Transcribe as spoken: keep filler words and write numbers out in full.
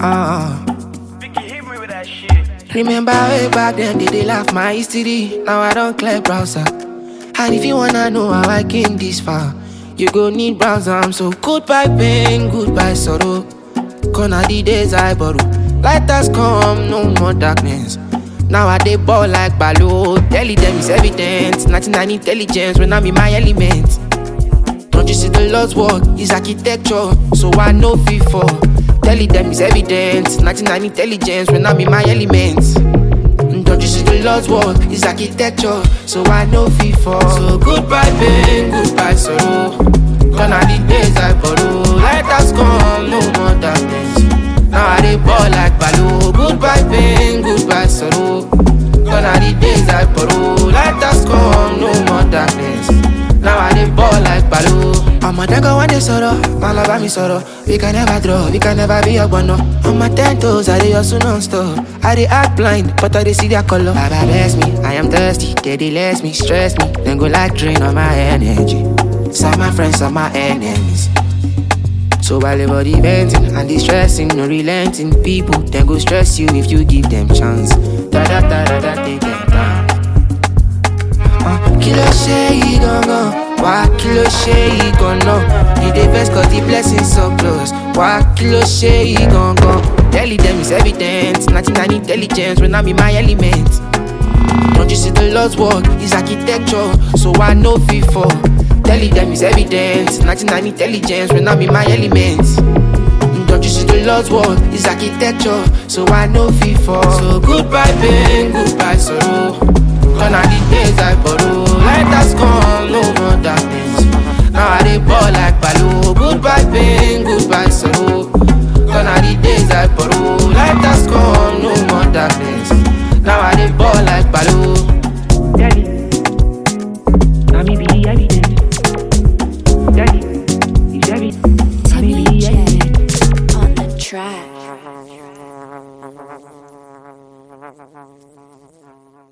Uh. Vicky hit me with that shit. Remember way back then, they, they laugh my history. Now I don't clear browser. And if you wanna know how I came this far, you go need browser. I'm so goodbye pain, goodbye sorrow. Gonna the days I borrow. Light has come, no more darkness. Now I dey ball like Balo. Telling them it's evident. ninety-nine intelligence when I'm in my element. Don't you see the Lord's work is architecture? So I know before. Telling them it's evident. ninety-nine intelligence when I'm in my element. Don't you see the Lord's work is architecture? So I know before. So goodbye pain, goodbye sorrow. Gonna the days I borrow. Light has come, no more darkness. Now I dey ball like Balo. Goodbye pain, goodbye sorrow. Gonna the days I borrow. Light has come, no more darkness. Now I dey ball like Balo. I'm a dagger one day sorrow, my love me sorrow. We can never draw, we can never be a one. On my ten toes, I dey hustle non-stop. I dey act blind, but I dey see their color. Baba bless me, I am thirsty. They dey less me, stress me. Then go like drain on my energy. Some my friends, some my enemies. So while everybody venting and distressing, no relenting, people then go stress you if you give them chance. Da da da da da, take them down. Uh, kilo shay gongo, why kilo shay gongo? You the best 'cause the blessings so close. Why kilo shay gongo? Telling them it's evident. ninety-nine intelligence when I'm in my element. Don't you see the Lord's work is architecture? So I know before. Telling them it's evident. ninety-nine intelligence when I'm in my element. Don't you see the Lord's work is architecture? So I know before. So goodbye pain, goodbye sorrow. Gonna the days I borrow.